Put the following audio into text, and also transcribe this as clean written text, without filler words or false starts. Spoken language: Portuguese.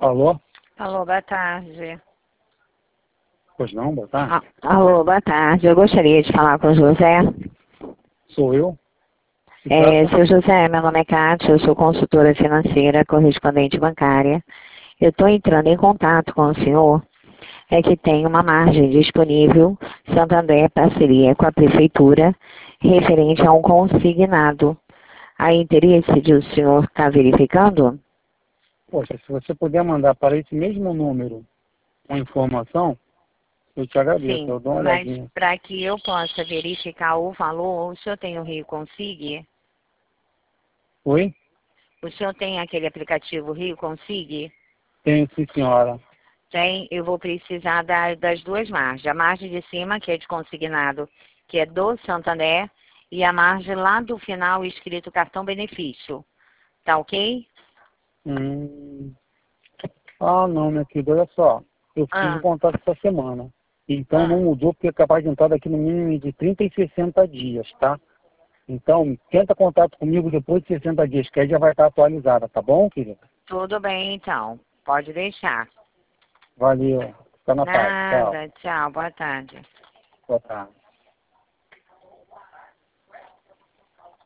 Alô? Alô, boa tarde. Pois não, boa tarde. Alô, boa tarde. Eu gostaria de falar com o José. Sou eu? Se trata? Seu José, meu nome é Cátia, eu sou consultora financeira, correspondente bancária. Eu estou entrando em contato com o senhor, é que tem uma margem disponível, Santander, parceria com a Prefeitura, referente a um consignado. Há interesse de o senhor estar verificando? Poxa, se você puder mandar para esse mesmo número uma informação, eu te agradeço, eu Sim, dou uma mas olhadinha. para que eu possa verificar o valor, o senhor tem o Rio Consig? Oi? O senhor tem aquele aplicativo Rio Consig? Tenho sim, senhora. Tem, eu vou precisar das duas margens. A margem de cima, que é de consignado, que é do Santander, e a margem lá do final escrito cartão benefício. Tá ok? Não, minha querida, olha só. Eu fiz um Ah, contato essa semana. Então não ah. mudou porque é capaz de entrar daqui no mínimo de 30 e 60 dias, tá? Então, tenta contato comigo depois de 60 dias, que aí já vai estar atualizada, tá bom, querida? Tudo bem, então. Pode deixar. Valeu. Fica na paz. Tchau. Nada. Tchau. Boa tarde. Boa tarde.